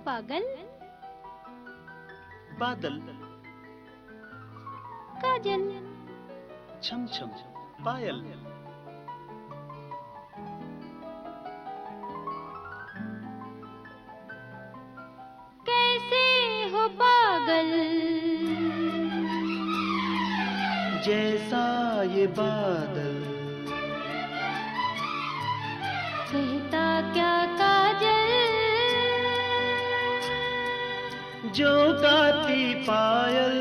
पागल, बादल, काजल, छम छम पायल, कैसे हो पागल जैसा ये बादल, कहता क्या काजल, जो गाती पायल,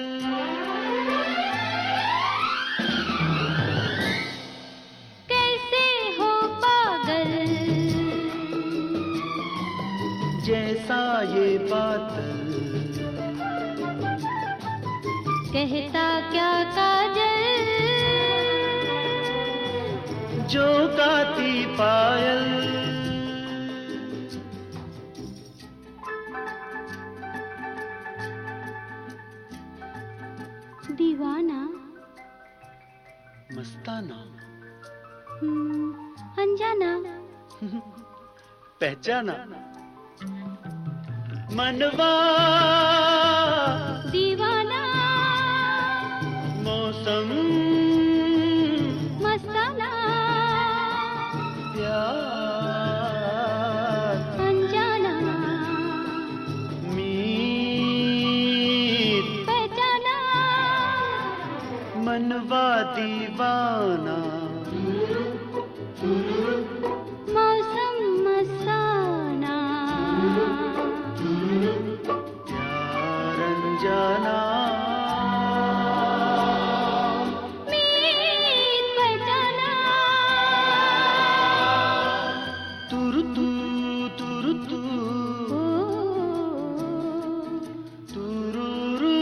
कैसे हो पागल जैसा ये बादल, कहता क्या काजल, जो गाती पायल। दीवाना, मस्ताना, अनजाना, पहचाना, मनवा दीवाना, मौसम मस्ताना, प्यार अनजाना, मीत पहचाना, मनवा दीवाना, मौसम मस्ताना, प्यार अनजाना, मीत पहचाना, तुरु तू ओ, तुरुरु।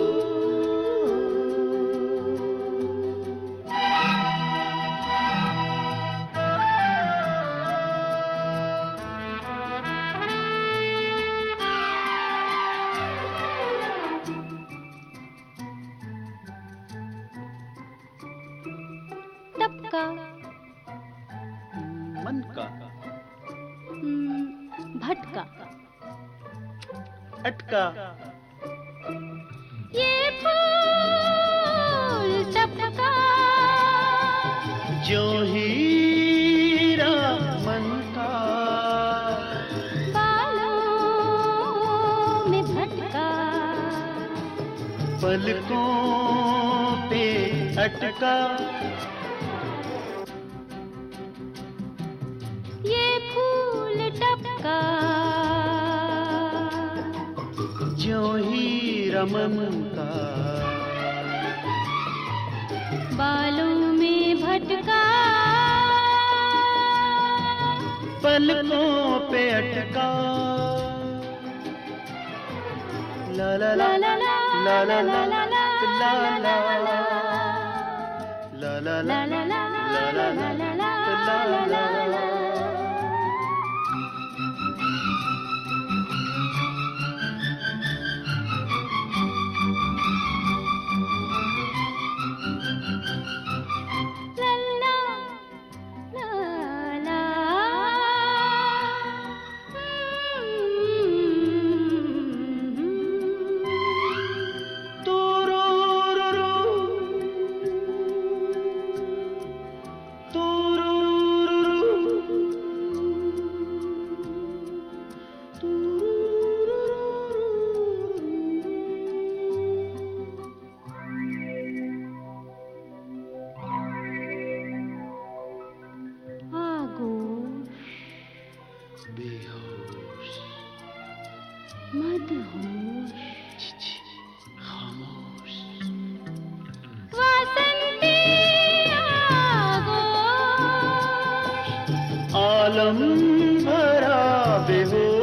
टपका, मन का भटका, अटका, ये फूल टपका, जो हीरा मन का, बालों में भटका, पलकों पे अटका, ये फूल टपका, जो हीरा मन का, बालों में भटका, पलकों पे अटका। ला ला ला ला ला ला ला ला ला ला ला ला ला ला ला ला। बेहोश, मदहोश, खामोश, वासंती आगोश, आलम भरा बेहोश।